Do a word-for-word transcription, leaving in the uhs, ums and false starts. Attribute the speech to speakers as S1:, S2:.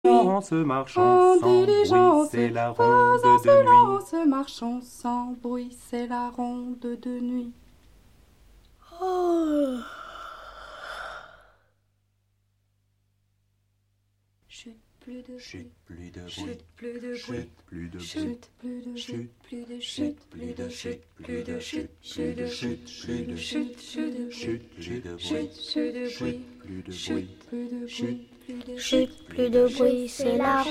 S1: Diligence marchant
S2: En
S1: sans bruit,
S2: diligence,
S1: c'est la
S2: pas
S1: ronde
S2: en
S1: de nuit.
S2: silence, marchons sans bruit, c'est la ronde de nuit.
S3: Oh.
S2: Chut, plus de
S1: Chut,
S2: bruit.
S1: plus de bruit.
S2: Chut, plus de bruit.
S1: Chut, plus de bruit.
S2: Chut, plus de
S1: Chut,
S2: plus de chut, plus de chut, plus de chut, plus de chut, plus de chut, chut de
S1: Chut, plus de bruit.
S2: chut, chut de bruit.
S1: Plus de
S2: Chut,
S1: bruit.
S2: plus de bruit, plus de
S3: Chut, plus de bruit, c'est la